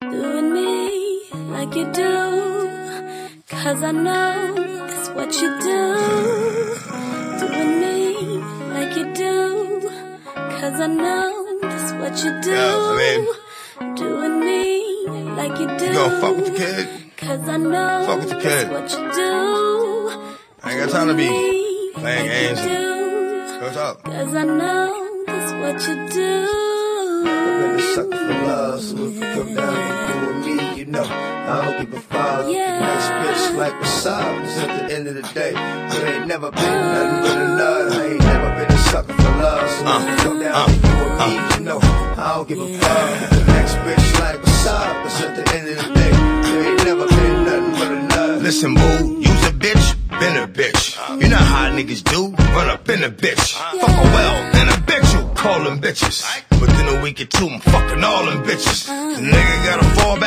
doing me like you do, 'cause I know that's what you do. Doing me like you do, 'cause I know that's what you do. Doing me like you do. You gonna fuck with the kid? 'Cause I know fuck with the kid. that's what you do. I ain't got time to be playing games. What's up? 'Cause I know that's what you do. I've been a sucker for love, so if you come down and do with me, you know I don't give a fuck. Yeah. Next bitch like what's up, 'cause at the end of the day, you ain't never been nothing but a nut. I ain't never been a sucker for love, so if you come down and do with me, you know I don't give a fuck. The next bitch like what's up, 'cause at the end of the day, you ain't never been nothing but a nut. Listen, boo, you's a bitch, been a bitch. You know how niggas do, run up in a bitch. Fuck her well, then a bitch you call them bitches. Within a week or two, I'm fucking all them bitches. The nigga gotta fall back.